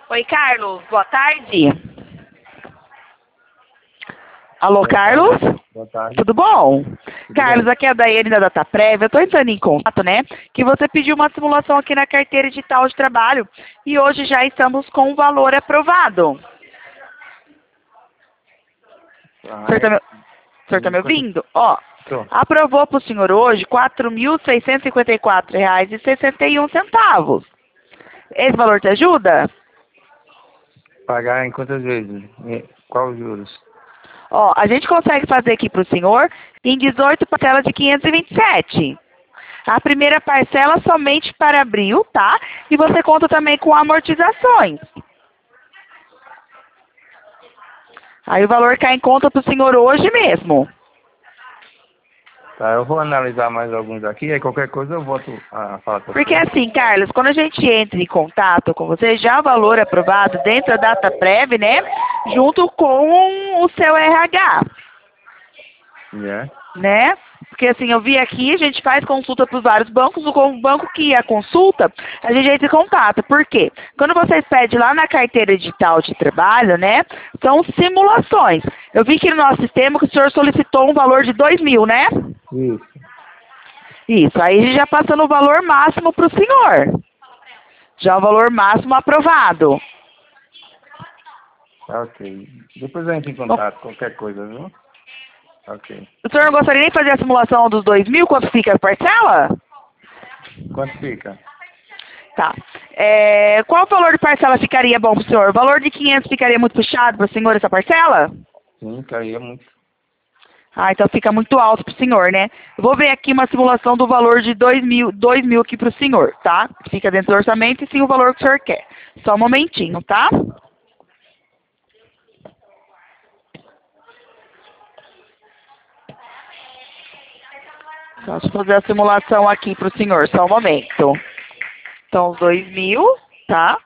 Oi, Carlos, boa tarde. Alô, Carlos? Boa tarde. Tudo bom? Tudo Carlos, bem? aqui é a Daiane da DataPrev. Eu estou entrando em contato, né? Que você pediu uma simulação aqui na carteira digital de trabalho e hoje já estamos com o valor aprovado. O senhor está me, o senhor tá me ouvindo? Ó, Tô. aprovou para o senhor hoje R$ 4.654,61. Esse valor te ajuda? Pagar em quantas vezes? Qual os juros? Ó, a gente consegue fazer aqui para o senhor em 18 parcelas de 527. A primeira parcela somente para abril, tá? E você conta também com amortizações. Aí o valor cai em conta para o senhor hoje mesmo. Tá, eu vou analisar mais alguns aqui, aí qualquer coisa eu volto a falar com Porque você. assim, Carlos, quando a gente entra em contato com você, já o valor aprovado dentro da data prévia, né? Junto com o seu RH. É? Né? Porque assim, eu vi aqui, a gente faz consulta para os vários bancos, o banco que é a consulta, a gente entra em contato. Por quê? Quando vocês pedem lá na carteira digital de trabalho, né, são simulações. Eu vi que no nosso sistema que o senhor solicitou um valor de 2.000, né? Isso. Isso, aí a gente já passou no valor máximo para o senhor. Já o valor máximo aprovado. Tá, ok. Depois eu entro em Bom, contato, qualquer coisa, viu? Ok. o senhor não gostaria nem de fazer a simulação dos 2.000, quanto fica a parcela? Quanto fica? Tá. Qual o valor de parcela ficaria bom para o senhor? O valor de 500 ficaria muito puxado para o senhor essa parcela? Sim, caía muito. Ah, então fica muito alto para o senhor, né? Eu vou ver aqui uma simulação do valor de 2.000 aqui para o senhor, tá? Fica dentro do orçamento e sim o valor que o senhor quer. Só um momentinho, tá? Só deixa eu fazer a simulação aqui para o senhor, só um momento. Então, os 2.000, tá?